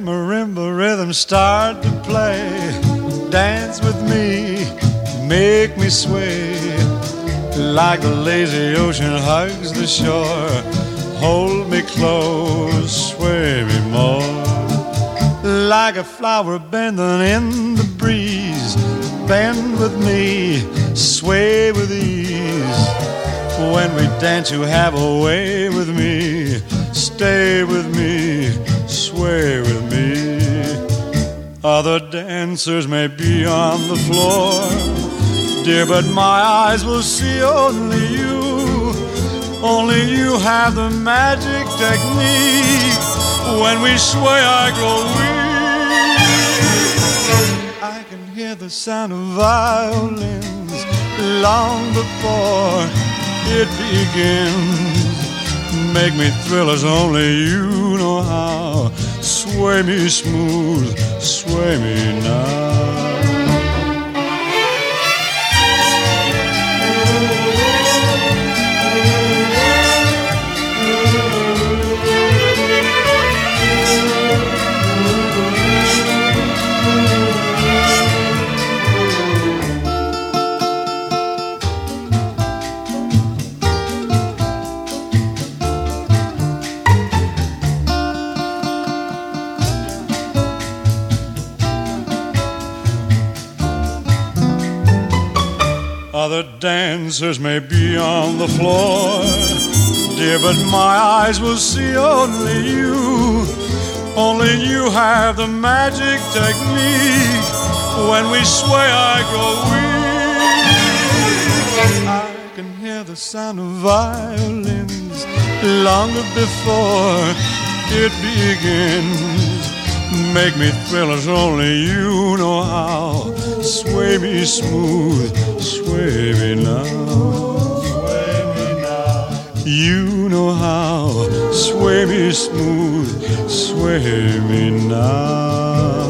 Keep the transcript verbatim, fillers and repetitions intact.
marimba rhythms start to play, dance with me, make me sway, like the lazy ocean hugs the shore. Hold me close, sway me more, like a flower bending in the breeze. Bend with me, sway with ease. When we dance you have a way with me. Stay with me, sway with me. Other dancers may be on the floor, dear, but my eyes will see only you. Only you have the magic technique. When we sway I grow weak. I can hear the sound of violins long before it begins. Make me thrill as only you know how. Sway me smooth, sway me now. Other dancers may be on the floor, dear, but my eyes will see only you. Only you have the magic technique. When we sway I grow weak. I can hear the sound of violins long before it begins. Make me thrill as only you know how. Sway me smooth, sway me now. Sway me now. You know how. Sway me smooth, sway me now.